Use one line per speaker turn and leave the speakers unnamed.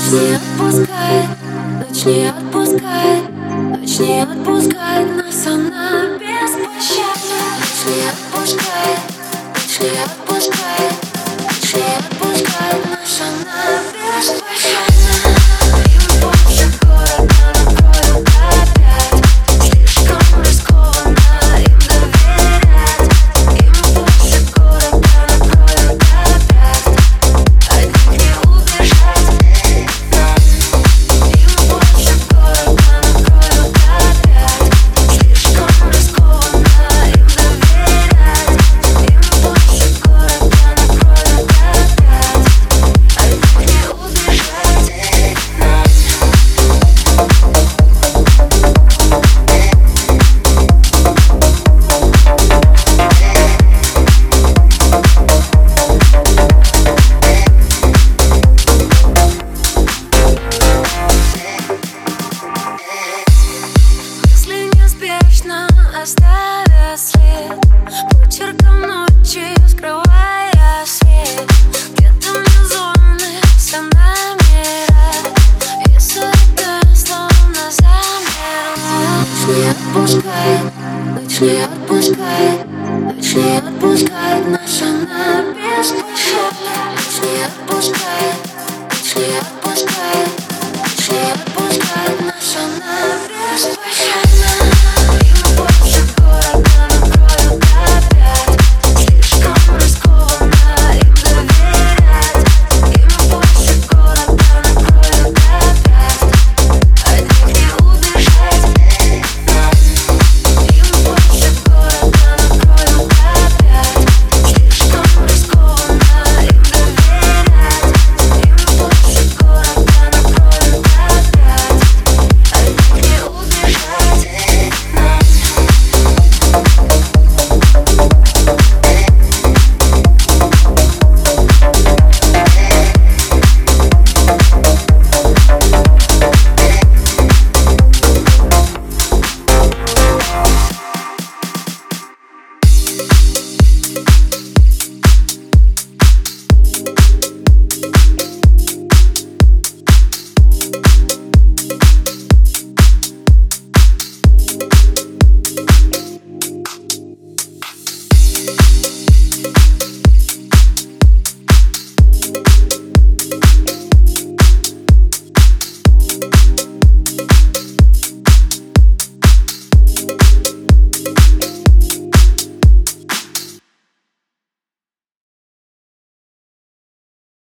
Ночь не отпускает, ночь не отпускает нас, она беспощадна. Ночь не отпускает, ночь не отпускает, ночь не отпускает нас, она беспощадна. Им больше города накроют опять, слишком рискованно им доверять. Им больше города накроют опять, от них не убежать. Им больше города накроют опять, слишком рискованно им доверять. Им больше города накроют опять, от них не убежать. Мысли неспешно оставя след, почерком ночи скрывая свет. Где-то мезоны все номера, и суета словно замерла. Ночь не отпускает, ночь не отпускает, ночь не отпускает нас, она беспощадна. Ночь не отпускает, ночь не отпускает, ночь не отпускает нас, она беспощадна. Им больше города накроют опять, слишком рискованно им доверять. Им больше города накроют опять, от них не убежать. Им больше города накроют опять, слишком рискованно им доверять. Им больше города накроют опять, от них не убежать.